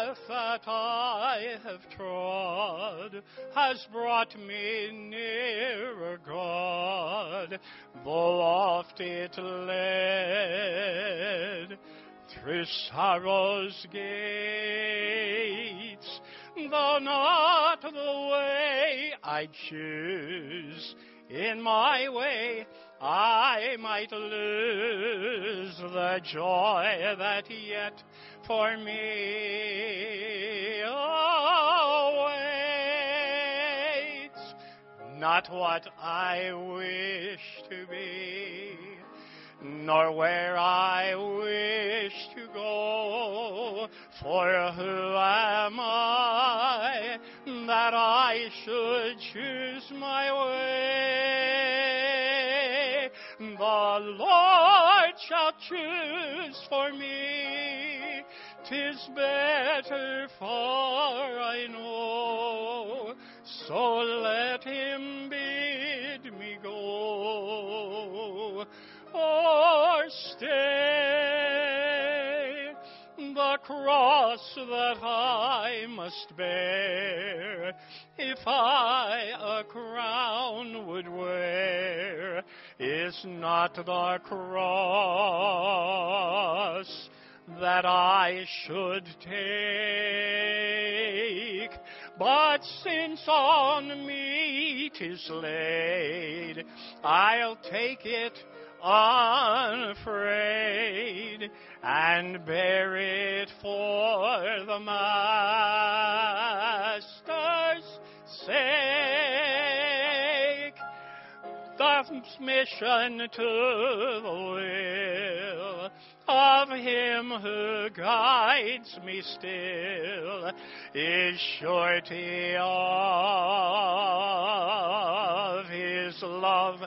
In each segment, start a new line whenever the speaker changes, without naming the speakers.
that I have trod has brought me nearer God, though oft it led through sorrow's gates, though not the way I choose. In my way I might lose the joy that yet for me awaits. Not what I wish to be, nor where I wish to go. For who am I that I should choose my way? The Lord shall choose for me. 'Tis better far, I know. So let him bid me go or stay. The cross that I must bear, if I a crown would wear, is not the cross that I should take. But since on me 'tis laid, I'll take it unafraid, and bear it for the Master's sake. The submission to the will of Him who guides me still is surety of His love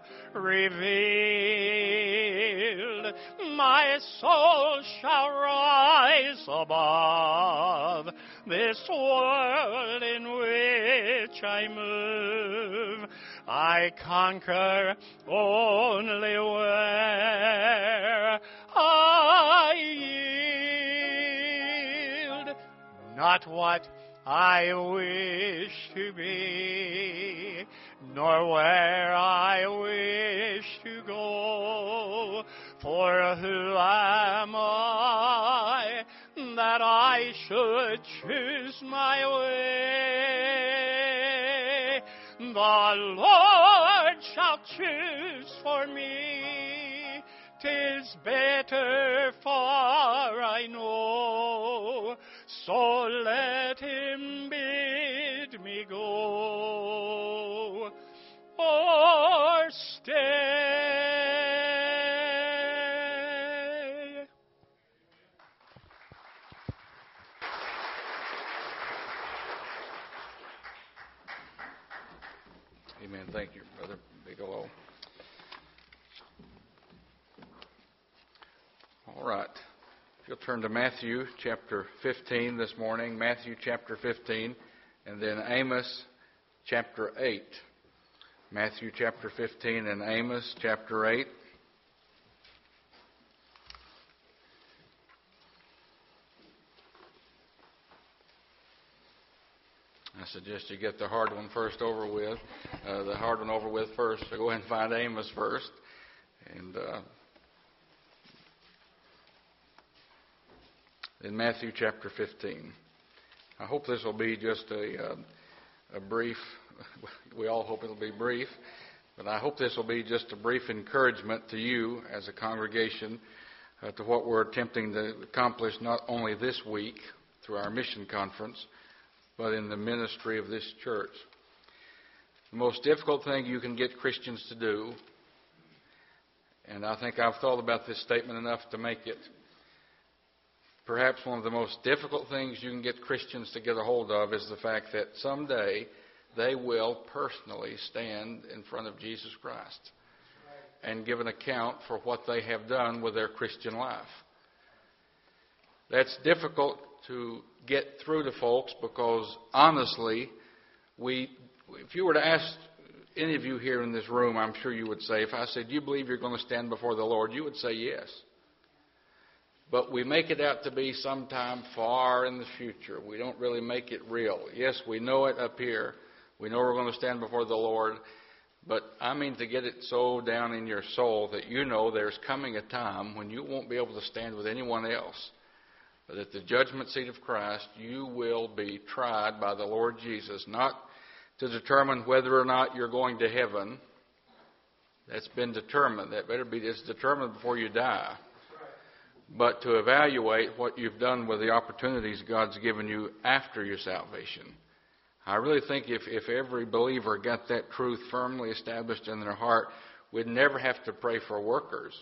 revealed. My soul shall rise above this world in which I move. I conquer only where I yield. Not what I wish to be, nor where I wish to go. For who am I that I should choose my way? The Lord shall choose for me. 'Tis better far, I know. So let Him bid me go or stay.
Amen. Thank you, Brother Bigelow. All right. If you'll turn to Matthew chapter 15 this morning, Matthew chapter 15, and then Amos chapter 8. Matthew chapter 15 and Amos chapter 8. I suggest you get the hard one first over with. The hard one over with first. So go ahead and find Amos first. And in Matthew chapter 15. I hope this will be just a brief, we all hope it'll be brief, but I hope this will be just a brief encouragement to you as a congregation to what we're attempting to accomplish not only this week through our mission conference, but in the ministry of this church. The most difficult thing you can get Christians to do, and I think I've thought about this statement enough to make it perhaps one of the most difficult things you can get Christians to get a hold of is the fact that someday they will personally stand in front of Jesus Christ and give an account for what they have done with their Christian life. That's difficult to get through to folks because, honestly, if you were to ask any of you here in this room, I'm sure you would say, if I said, do you believe you're going to stand before the Lord, you would say yes. but we make it out to be sometime far in the future. We don't really make it real. Yes, we know it up here. We know we're going to stand before the Lord. But I mean to get it so down in your soul that you know there's coming a time when you won't be able to stand with anyone else. But at the judgment seat of Christ, you will be tried by the Lord Jesus, not to determine whether or not you're going to heaven. That's been determined. It's determined before you die. But to evaluate what you've done with the opportunities God's given you after your salvation. I really think if every believer got that truth firmly established in their heart, we'd never have to pray for workers.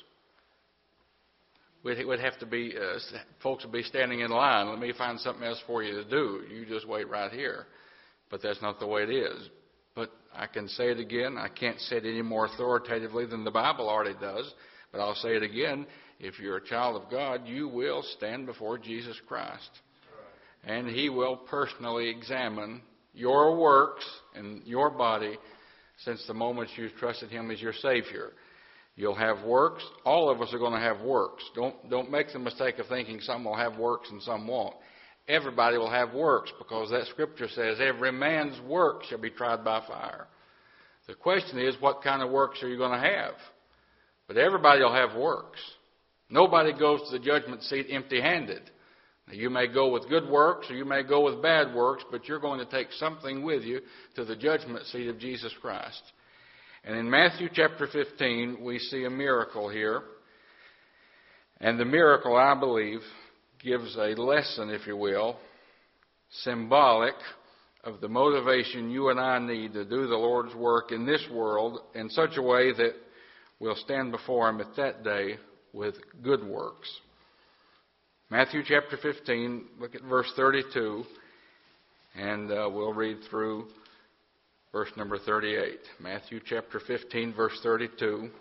We'd have to be, folks would be standing in line. Let me find something else for you to do. You just wait right here. But that's not the way it is. But I can say it again. I can't say it any more authoritatively than the Bible already does. But I'll say it again. If you're a child of God, you will stand before Jesus Christ. And He will personally examine your works and your body since the moment you trusted Him as your Savior. You'll have works. All of us are going to have works. Don't make the mistake of thinking some will have works and some won't. Everybody will have works because that Scripture says every man's work shall be tried by fire. The question is, what kind of works are you going to have? But everybody will have works. Nobody goes to the judgment seat empty-handed. You may go with good works or you may go with bad works, but you're going to take something with you to the judgment seat of Jesus Christ. And in Matthew chapter 15, we see a miracle here. And the miracle, I believe, gives a lesson, if you will, symbolic of the motivation you and I need to do the Lord's work in this world in such a way that we'll stand before Him at that day with good works. Matthew chapter 15, look at verse 32, and we'll read through verse number 38. Matthew chapter 15, verse 32.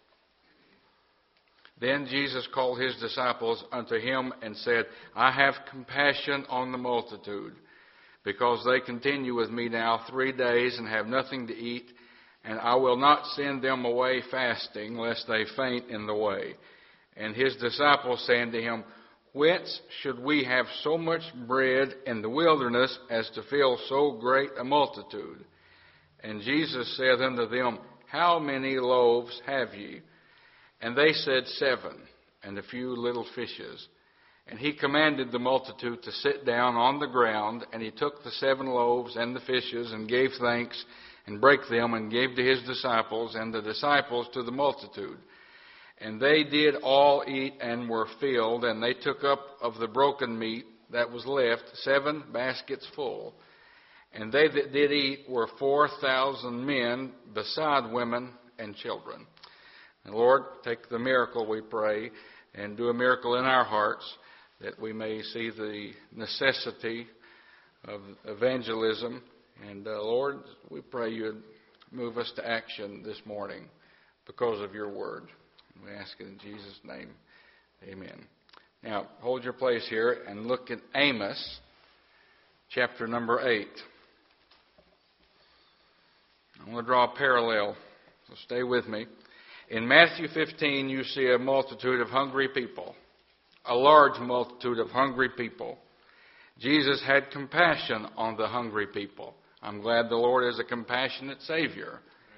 Then Jesus called His disciples unto Him and said, I have compassion on the multitude, because they continue with me now 3 days and have nothing to eat, and I will not send them away fasting, lest they faint in the way. And His disciples say unto Him, Whence should we have so much bread in the wilderness as to fill so great a multitude? And Jesus said unto them, How many loaves have ye? And they said, 7, and a few little fishes. And He commanded the multitude to sit down on the ground, and He took the 7 loaves and the fishes, and gave thanks, and brake them, and gave to His disciples, and the disciples to the multitude. And they did all eat and were filled, and they took up of the broken meat that was left 7 baskets full. And they that did eat were 4,000 men, beside women and children. And Lord, take the miracle, we pray, and do a miracle in our hearts, that we may see the necessity of evangelism. And Lord, we pray You'd move us to action this morning because of Your word. We ask it in Jesus' name. Amen. Now, hold your place here and look at Amos, chapter number 8. I'm going to draw a parallel, so stay with me. In Matthew 15, you see a multitude of hungry people, a large multitude of hungry people. Jesus had compassion on the hungry people. I'm glad the Lord is a compassionate Savior.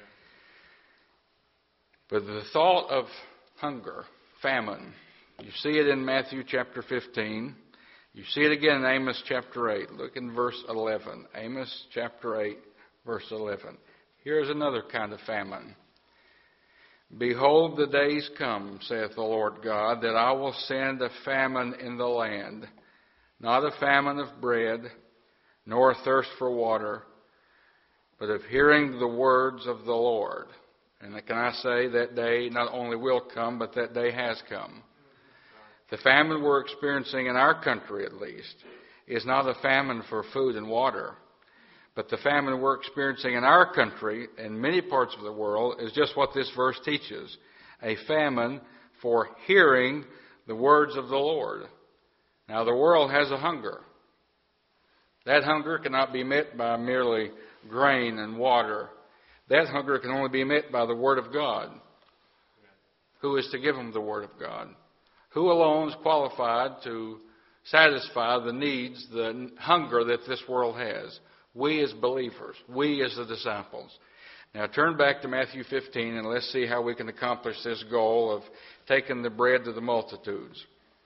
But the thought of hunger, famine, you see it in Matthew chapter 15. You see it again in Amos chapter 8. Look in verse 11. Amos chapter 8, verse 11. Here's another kind of famine. Behold, the days come, saith the Lord God, that I will send a famine in the land, not a famine of bread, nor a thirst for water, but of hearing the words of the Lord. And can I say that day not only will come, but that day has come. The famine we're experiencing in our country, at least, is not a famine for food and water. But the famine we're experiencing in our country, in many parts of the world, is just what this verse teaches. A famine for hearing the words of the Lord. Now, the world has a hunger. That hunger cannot be met by merely grain and water. That hunger can only be met by the Word of God. Who is to give them the Word of God? Who alone is qualified to satisfy the needs, the hunger that this world has? We as believers, we as the disciples. Now turn back to Matthew 15 and let's see how we can accomplish this goal of taking the bread to the multitudes.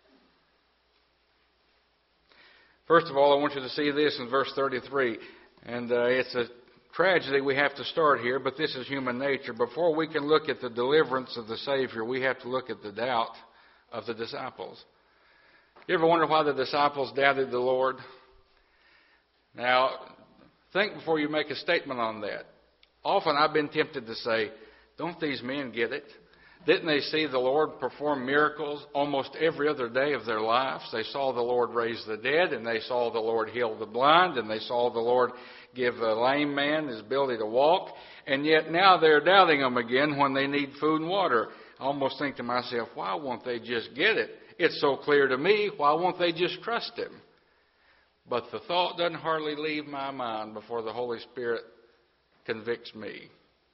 First of all, I want you to see this in verse 33. And it's a tragedy we have to start here, but this is human nature. Before we can look at the deliverance of the Savior, we have to look at the doubt of the disciples. You ever wonder why the disciples doubted the Lord? Now, think before you make a statement on that. Often I've been tempted to say, don't these men get it? Didn't they see the Lord perform miracles almost every other day of their lives? They saw the Lord raise the dead, and they saw the Lord heal the blind, and they saw the Lord give a lame man his ability to walk, and yet now they're doubting Him again when they need food and water. I almost think to myself, why won't they just get it? It's so clear to me, why won't they just trust Him? But the thought doesn't hardly leave my mind before the Holy Spirit convicts me.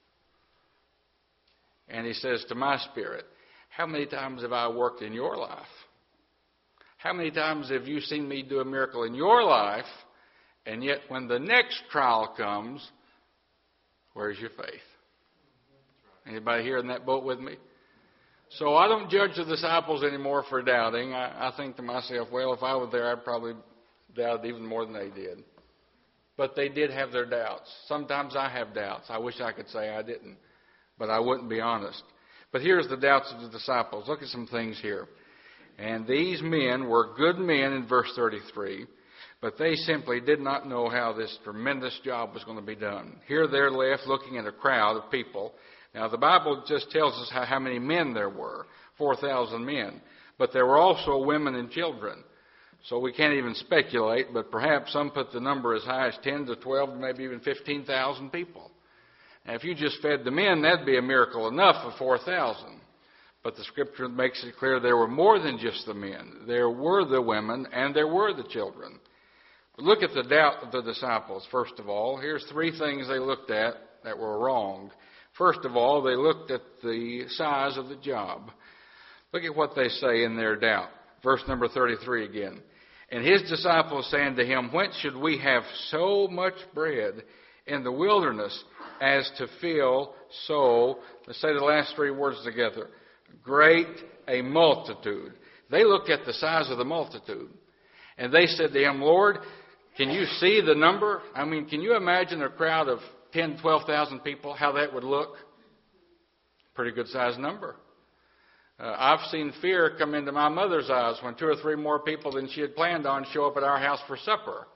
And He says to my spirit, how many times have I worked in your life? How many times have you seen me do a miracle in your life? And yet when the next trial comes, where's your faith? Anybody here in that boat with me? So I don't judge the disciples anymore for doubting. I think to myself, well, if I were there, I'd probably doubt even more than they did. But they did have their doubts. Sometimes I have doubts. I wish I could say I didn't, but I wouldn't be honest. But here's the doubts of the disciples. Look at some things here. And these men were good men in verse 33, but they simply did not know how this tremendous job was going to be done. Here they're left looking at a crowd of people. Now, the Bible just tells us how many men there were, 4,000 men. But there were also women and children. So we can't even speculate, but perhaps some put the number as high as 10 to 12, maybe even 15,000 people. Now, if you just fed the men, that'd be a miracle enough of 4,000. But the Scripture makes it clear there were more than just the men. There were the women and there were the children. But look at the doubt of the disciples, first of all. Here's three things they looked at that were wrong. First of all, they looked at the size of the job. Look at what they say in their doubt. Verse number 33 again. And His disciples saying to Him, whence should we have so much bread in the wilderness as to fill so, let's say the last three words together, great a multitude. They looked at the size of the multitude. And they said to Him, Lord, can you see the number? I mean, can you imagine a crowd of 10,000, 12,000 people, how that would look? Pretty good sized number. I've seen fear come into my mother's eyes when 2 or 3 more people than she had planned on show up at our house for supper.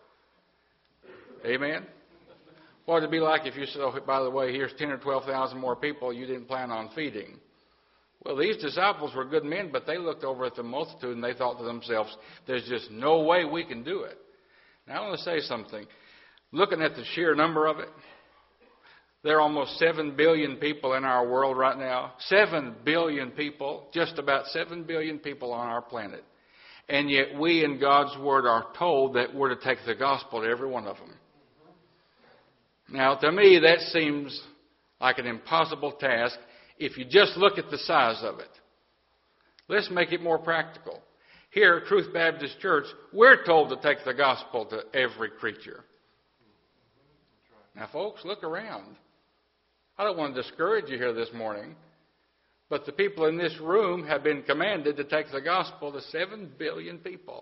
Amen? What would it be like if you said, oh, by the way, here's 10 or 12,000 more people you didn't plan on feeding? Well, these disciples were good men, but they looked over at the multitude and they thought to themselves, there's just no way we can do it. Now, I want to say something. Looking at the sheer number of it, there are almost 7 billion people in our world right now. 7 billion people, just about 7 billion people on our planet. And yet we in God's Word are told that we're to take the gospel to every one of them. Now, to me, that seems like an impossible task if you just look at the size of it. Let's make it more practical. Here at Truth Baptist Church, we're told to take the gospel to every creature. Now, folks, look around. I don't want to discourage you here this morning, but the people in this room have been commanded to take the gospel to 7 billion people.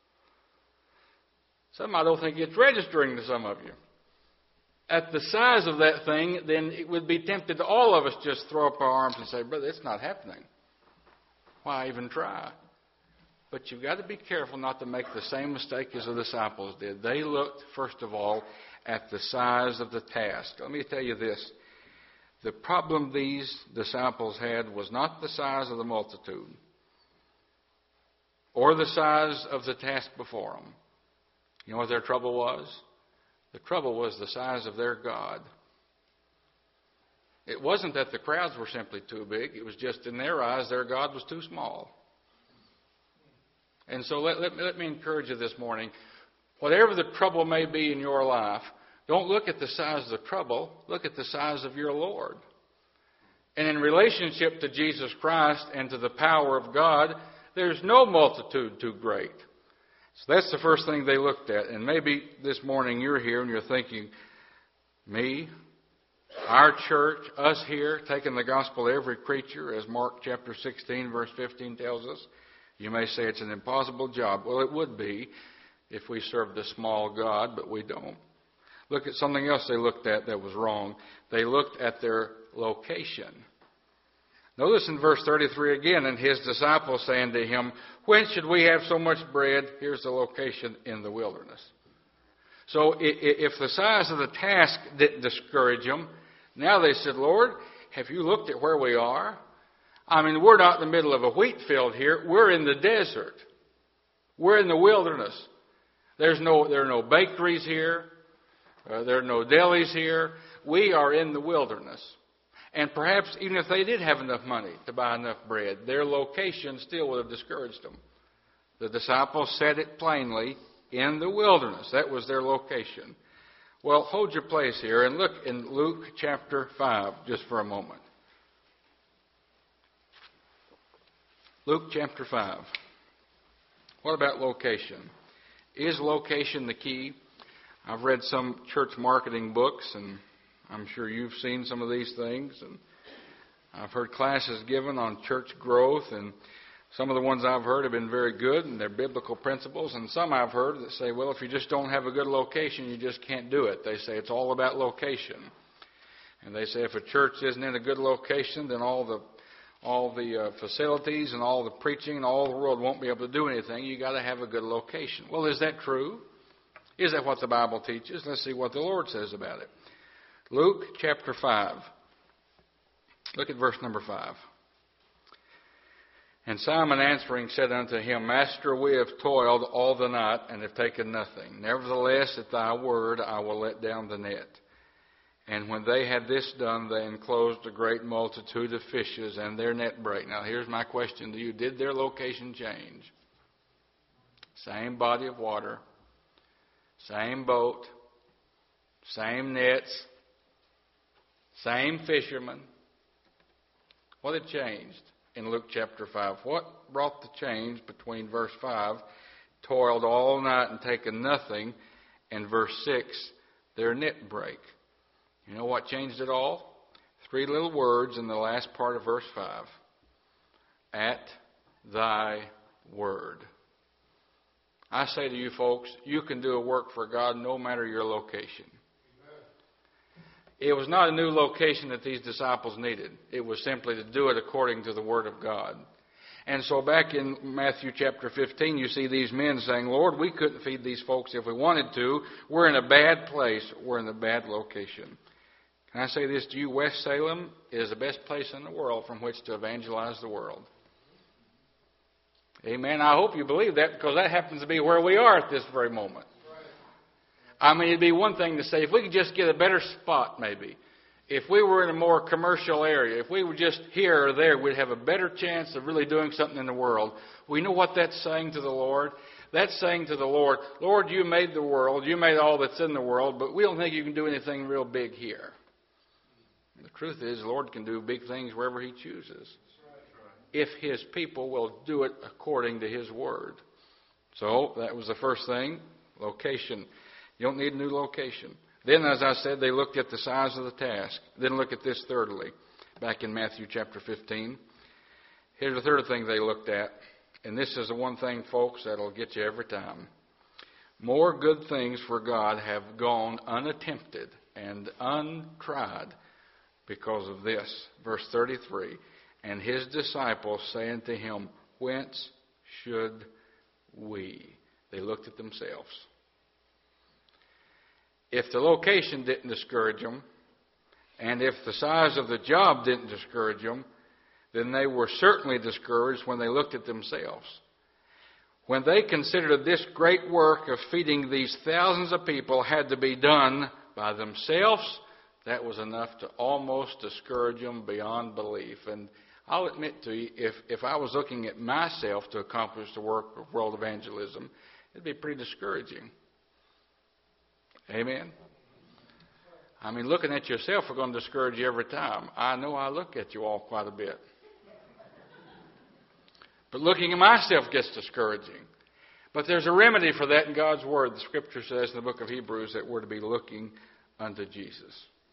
Some I don't think it's registering to some of you. At the size of that thing, then it would be tempted to all of us just throw up our arms and say, brother, it's not happening. Why even try? But you've got to be careful not to make the same mistake as the disciples did. They looked, first of all, at the size of the task. Let me tell you this. The problem these disciples had was not the size of the multitude or the size of the task before them. You know what their trouble was? The trouble was the size of their God. It wasn't that the crowds were simply too big. It was just in their eyes their God was too small. And so let me encourage you this morning. Whatever the trouble may be in your life, don't look at the size of the trouble. Look at the size of your Lord. And in relationship to Jesus Christ and to the power of God, There's no multitude too great. So that's the first thing they looked at. And maybe this morning you're here and you're thinking, me, our church, us here, taking the gospel to every creature, as Mark chapter 16, verse 15 tells us. You may say it's an impossible job. Well, it would be if we served a small God, but we don't. Look at something else they looked at that was wrong. They looked at their location. Notice in verse 33 again, and his disciples saying to him, when should we have so much bread? Here's the location, in the wilderness. So if the size of the task didn't discourage them, now they said, Lord, have you looked at where we are? I mean, we're not in the middle of a wheat field here. We're in the desert. We're in the wilderness. There are no bakeries here. There are no delis here. We are in the wilderness. And perhaps even if they did have enough money to buy enough bread, their location still would have discouraged them. The disciples said it plainly, in the wilderness. That was their location. Well, hold your place here and look in Luke chapter 5 just for a moment. Luke chapter 5. What about location? Is location the key? I've read some church marketing books, and I'm sure you've seen some of these things. And I've heard classes given on church growth, and some of the ones I've heard have been very good, and they're biblical principles. And some I've heard that say, well, if you just don't have a good location, you just can't do it. They say it's all about location. And they say if a church isn't in a good location, then all the facilities and all the preaching and all the world won't be able to do anything. You've got to have a good location. Well, is that true? Is that what the Bible teaches? Let's see what the Lord says about it. Luke chapter 5. Look at verse number 5. And Simon answering said unto him, Master, we have toiled all the night and have taken nothing. Nevertheless, at thy word I will let down the net. And when they had this done, they enclosed a great multitude of fishes, and their net brake. Now, here's my question to you. Did their location change? Same body of water, same boat, same nets, same fishermen. What had changed in Luke chapter 5? What brought the change between verse 5, toiled all night and taken nothing, and verse 6, their net brake? You know what changed it all? 3 little words in the last part of verse 5. At thy word. I say to you folks, you can do a work for God no matter your location. It was not a new location that these disciples needed. It was simply to do it according to the Word of God. And so back in Matthew chapter 15, you see these men saying, Lord, we couldn't feed these folks if we wanted to. We're in a bad place. We're in a bad location. Can I say this to you? West Salem is the best place in the world from which to evangelize the world. Amen. I hope you believe that, because that happens to be where we are at this very moment. I mean, it'd be one thing to say, if we could just get a better spot maybe. If we were in a more commercial area, if we were just here or there, we'd have a better chance of really doing something in the world. We know what that's saying to the Lord. That's saying to the Lord, Lord, you made the world, you made all that's in the world, but we don't think you can do anything real big here. And the truth is, the Lord can do big things wherever He chooses, if His people will do it according to His Word. So that was the first thing, location. You don't need a new location. Then, as I said, they looked at the size of the task. Then look at this thirdly, back in Matthew chapter 15. Here's the third thing they looked at, and this is the one thing, folks, that'll get you every time. More good things for God have gone unattempted and untried because of this. Verse 33, and His disciples saying to Him, whence should we? They looked at themselves. If the location didn't discourage them, and if the size of the job didn't discourage them, then they were certainly discouraged when they looked at themselves. When they considered this great work of feeding these thousands of people had to be done by themselves, that was enough to almost discourage them beyond belief. And I'll admit to you, if I was looking at myself to accomplish the work of world evangelism, it'd be pretty discouraging. Amen? I mean, looking at yourself are going to discourage you every time. I know I look at you all quite a bit. But looking at myself gets discouraging. But there's a remedy for that in God's Word. The Scripture says in the book of Hebrews that we're to be looking unto Jesus.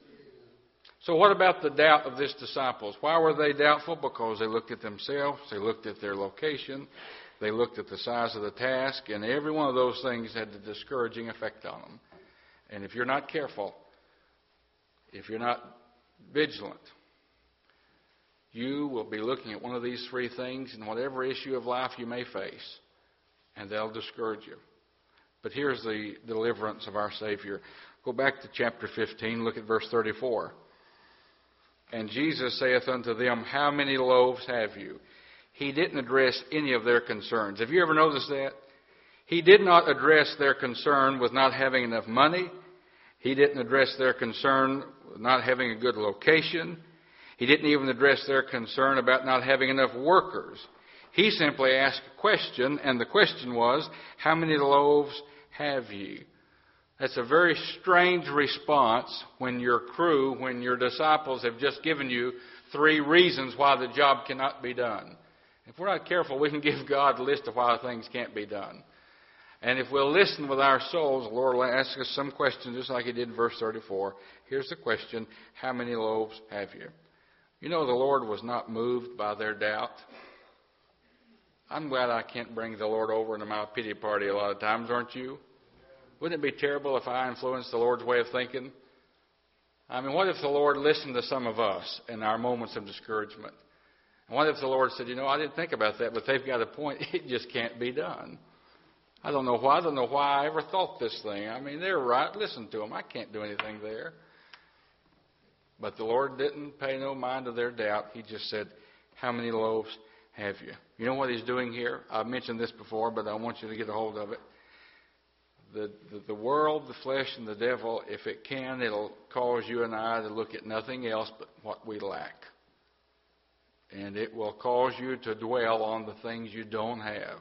So what about the doubt of these disciples? Why were they doubtful? Because they looked at themselves, they looked at their location, they looked at the size of the task, and every one of those things had a discouraging effect on them. And if you're not careful, if you're not vigilant, you will be looking at one of these three things in whatever issue of life you may face, and they'll discourage you. But here's the deliverance of our Savior. Go back to chapter 15, look at verse 34. And Jesus saith unto them, How many loaves have you? He didn't address any of their concerns. Have you ever noticed that? He did not address their concern with not having enough money. He didn't address their concern with not having a good location. He didn't even address their concern about not having enough workers. He simply asked a question, and the question was, How many loaves have ye? That's a very strange response when your crew, when your disciples have just given you three reasons why the job cannot be done. If we're not careful, we can give God a list of why things can't be done. And if we'll listen with our souls, the Lord will ask us some questions just like He did in verse 34. Here's the question, How many loaves have you? You know, the Lord was not moved by their doubt. I'm glad I can't bring the Lord over into my pity party a lot of times, aren't you? Wouldn't it be terrible if I influenced the Lord's way of thinking? I mean, what if the Lord listened to some of us in our moments of discouragement? And what if the Lord said, I didn't think about that, but they've got a point. It just can't be done. I don't know why. I don't know why I ever thought this thing. I mean, they're right. Listen to them. I can't do anything there. But the Lord didn't pay no mind to their doubt. He just said, How many loaves have you? You know what He's doing here? I've mentioned this before, but I want you to get a hold of it. The world, the flesh, and the devil, if it can, it'll cause you and I to look at nothing else but what we lack. And it will cause you to dwell on the things you don't have.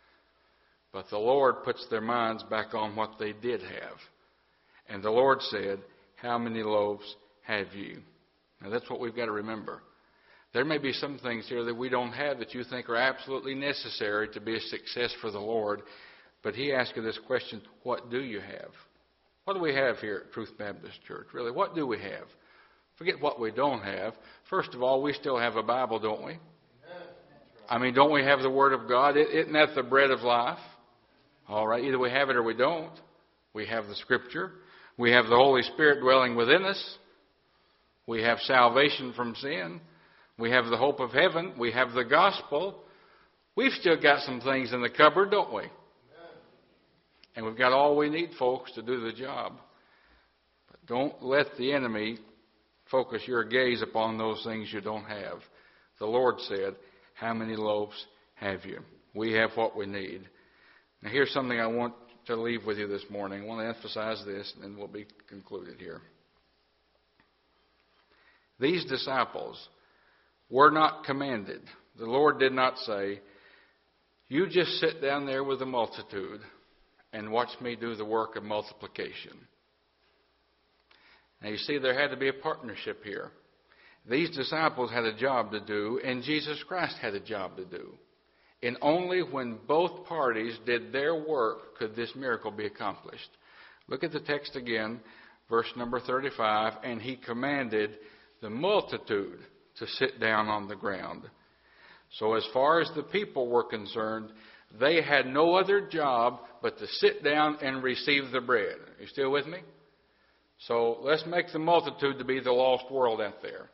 But the Lord puts their minds back on what they did have. And the Lord said, How many loaves have you? Now that's what we've got to remember. There may be some things here that we don't have that you think are absolutely necessary to be a success for the Lord. But He asked you this question, what do you have? What do we have here at Truth Baptist Church? Really, what do we have? Forget what we don't have. First of all, we still have a Bible, don't we? I mean, don't we have the Word of God? Isn't that the bread of life? All right, either we have it or we don't. We have the Scripture. We have the Holy Spirit dwelling within us. We have salvation from sin. We have the hope of heaven. We have the gospel. We've still got some things in the cupboard, don't we? And we've got all we need, folks, to do the job. But don't let the enemy focus your gaze upon those things you don't have. The Lord said, How many loaves have you? We have what we need. Now here's something I want to leave with you this morning. I want to emphasize this, and then we'll be concluded here. These disciples were not commanded. The Lord did not say, You just sit down there with the multitude and watch me do the work of multiplication. Now you see, there had to be a partnership here. These disciples had a job to do, and Jesus Christ had a job to do. And only when both parties did their work could this miracle be accomplished. Look at the text again, verse number 35. And He commanded the multitude to sit down on the ground. So as far as the people were concerned, they had no other job but to sit down and receive the bread. Are you still with me? So let's make the multitude to be the lost world out there.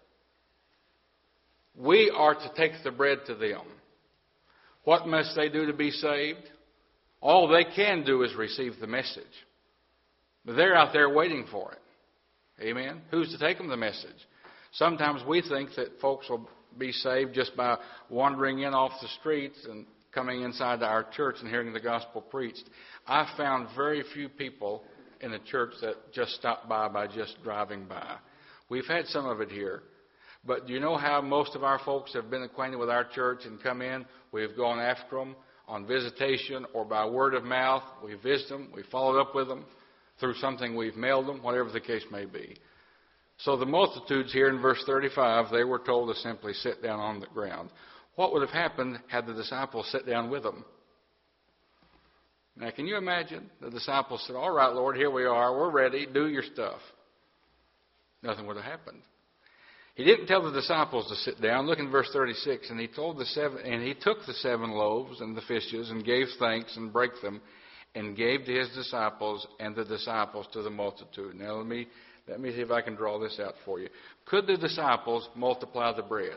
We are to take the bread to them. What must they do to be saved? All they can do is receive the message. But they're out there waiting for it. Amen? Who's to take them the message? Sometimes we think that folks will be saved just by wandering in off the streets and coming inside to our church and hearing the gospel preached. I found very few people in the church that just stopped by just driving by. We've had some of it here. But do you know how most of our folks have been acquainted with our church and come in? We've gone after them on visitation or by word of mouth. We visit them. We followed up with them through something we've mailed them, whatever the case may be. So the multitudes here in verse 35, they were told to simply sit down on the ground. What would have happened had the disciples sat down with them? Now, can you imagine? The disciples said, all right, Lord, here we are. We're ready. Do your stuff. Nothing would have happened. He didn't tell the disciples to sit down. Look in verse 36. And he took the 7 loaves and the fishes and gave thanks and brake them and gave to his disciples and the disciples to the multitude. Now, let me see if I can draw this out for you. Could the disciples multiply the bread?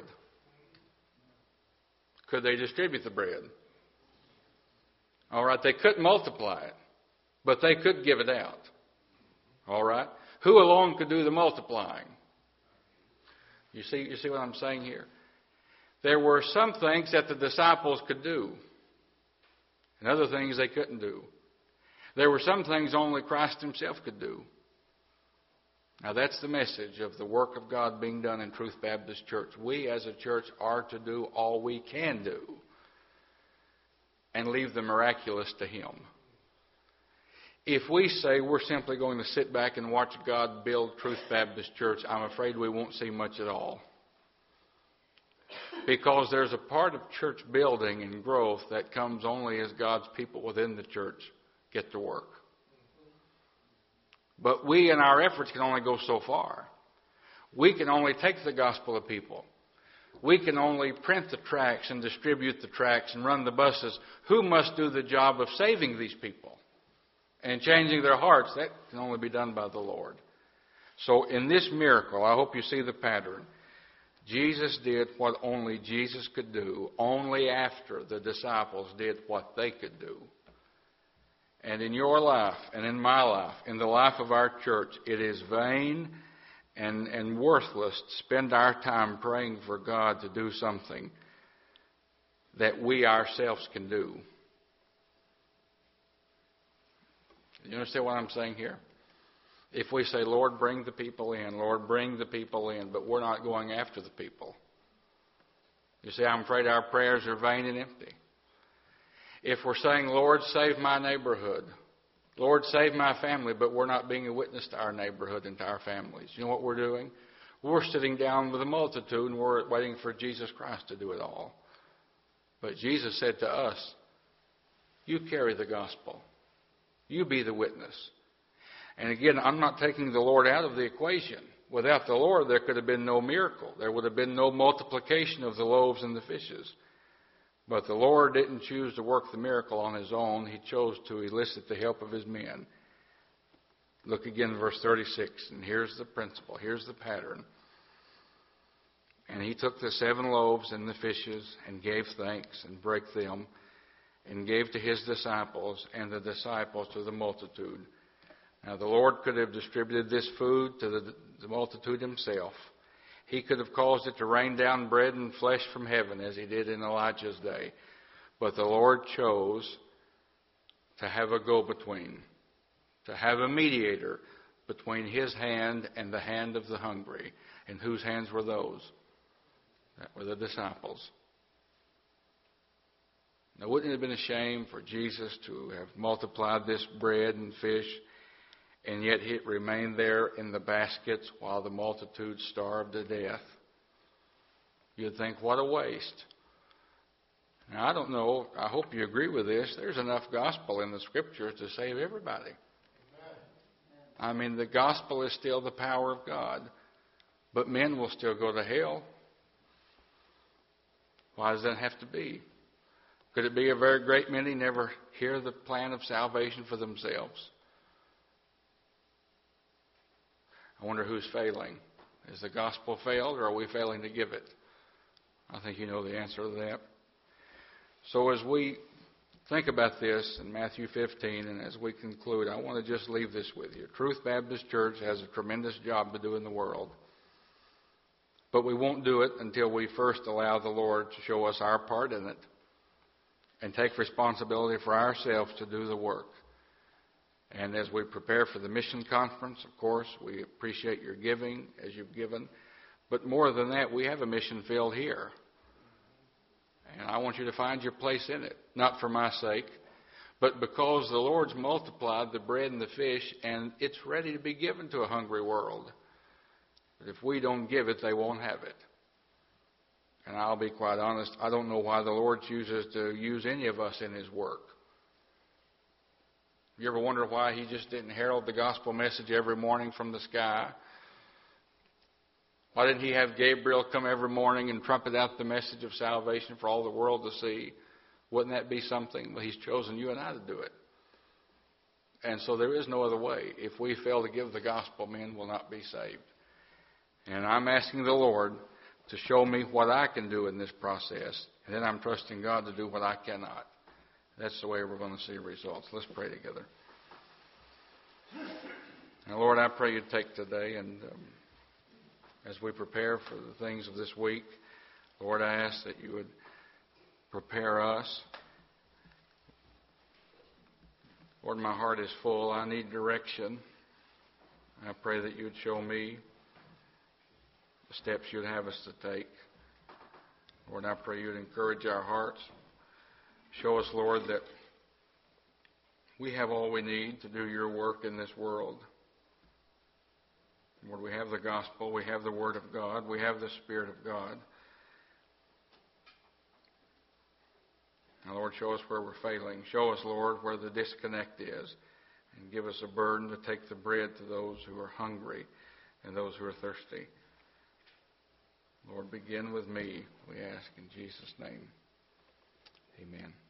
Could they distribute the bread? All right, they couldn't multiply it, but they could give it out. All right? Who alone could do the multiplying? You see what I'm saying here? There were some things that the disciples could do, and other things they couldn't do. There were some things only Christ himself could do. Now, that's the message of the work of God being done in Truth Baptist Church. We as a church are to do all we can do and leave the miraculous to him. If we say we're simply going to sit back and watch God build Truth Baptist Church, I'm afraid we won't see much at all. Because there's a part of church building and growth that comes only as God's people within the church get to work. But we in our efforts can only go so far. We can only take the gospel to people. We can only print the tracts and distribute the tracts and run the buses. Who must do the job of saving these people and changing their hearts? That can only be done by the Lord. So in this miracle, I hope you see the pattern. Jesus did what only Jesus could do, only after the disciples did what they could do. And in your life and in my life, in the life of our church, it is vain and worthless to spend our time praying for God to do something that we ourselves can do. You understand what I'm saying here? If we say, Lord, bring the people in, Lord, bring the people in, but we're not going after the people. You see, I'm afraid our prayers are vain and empty. If we're saying, Lord, save my neighborhood, Lord, save my family, but we're not being a witness to our neighborhood and to our families, you know what we're doing? We're sitting down with a multitude and we're waiting for Jesus Christ to do it all. But Jesus said to us, you carry the gospel. You be the witness. And again, I'm not taking the Lord out of the equation. Without the Lord, there could have been no miracle. There would have been no multiplication of the loaves and the fishes. But the Lord didn't choose to work the miracle on his own. He chose to elicit the help of his men. Look again at verse 36, and here's the principle. Here's the pattern. And he took the 7 loaves and the fishes and gave thanks and brake them and gave to his disciples and the disciples to the multitude. Now the Lord could have distributed this food to the multitude himself. He could have caused it to rain down bread and flesh from heaven as he did in Elijah's day. But the Lord chose to have a go-between, to have a mediator between his hand and the hand of the hungry. And whose hands were those? That were the disciples. Now, wouldn't it have been a shame for Jesus to have multiplied this bread and fish, and yet it remained there in the baskets while the multitude starved to death? You'd think, what a waste. Now, I don't know. I hope you agree with this. There's enough gospel in the Scriptures to save everybody. I mean, the gospel is still the power of God, but men will still go to hell. Why does that have to be? Could it be a very great many never hear the plan of salvation for themselves? I wonder who's failing. Is the gospel failed, or are we failing to give it? I think you know the answer to that. So as we think about this in Matthew 15, and as we conclude, I want to just leave this with you. Truth Baptist Church has a tremendous job to do in the world. But we won't do it until we first allow the Lord to show us our part in it and take responsibility for ourselves to do the work. And as we prepare for the mission conference, of course, we appreciate your giving as you've given. But more than that, we have a mission field here. And I want you to find your place in it, not for my sake, but because the Lord's multiplied the bread and the fish, and it's ready to be given to a hungry world. But if we don't give it, they won't have it. And I'll be quite honest, I don't know why the Lord chooses to use any of us in His work. You ever wonder why He just didn't herald the gospel message every morning from the sky? Why didn't He have Gabriel come every morning and trumpet out the message of salvation for all the world to see? Wouldn't that be something? Well, He's chosen you and I to do it. And so there is no other way. If we fail to give the gospel, men will not be saved. And I'm asking the Lord to show me what I can do in this process. And then I'm trusting God to do what I cannot. That's the way we're going to see results. Let's pray together. Now, Lord, I pray you'd take today and as we prepare for the things of this week, Lord, I ask that you would prepare us. Lord, my heart is full. I need direction. I pray that you would show me the steps you'd have us to take. Lord, I pray you would encourage our hearts. Show us, Lord, that we have all we need to do your work in this world. Lord, we have the gospel, we have the Word of God, we have the Spirit of God. Now, Lord, show us where we're failing. Show us, Lord, where the disconnect is. And give us a burden to take the bread to those who are hungry and those who are thirsty. Lord, begin with me, we ask in Jesus' name. Amen.